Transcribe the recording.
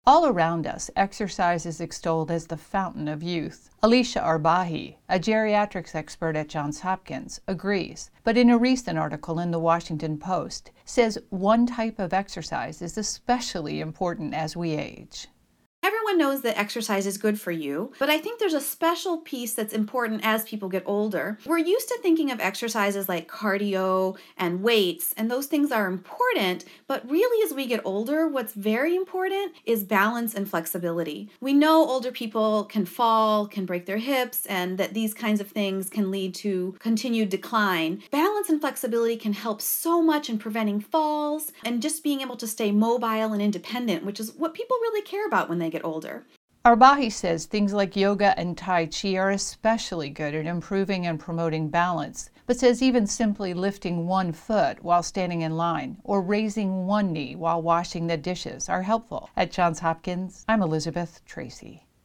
All around us, exercise is extolled as the fountain of youth. Alicia Arbahi, a geriatrics expert at Johns Hopkins, agrees, but in a recent article in the Washington Post, says one type of exercise is especially important as we age. Everyone knows that exercise is good for you, but I think there's a special piece that's important as people get older. We're used to thinking of exercises like cardio and weights, and those things are important, but really as we get older, what's very important is balance and flexibility. We know older people can fall, can break their hips, and that these kinds of things can lead to continued decline. Balance and flexibility can help so much in preventing falls and just being able to stay mobile and independent, which is what people really care about when they get older. Arbahi says things like yoga and Tai Chi are especially good at improving and promoting balance, but says even simply lifting one foot while standing in line or raising one knee while washing the dishes are helpful. At Johns Hopkins, I'm Elizabeth Tracy.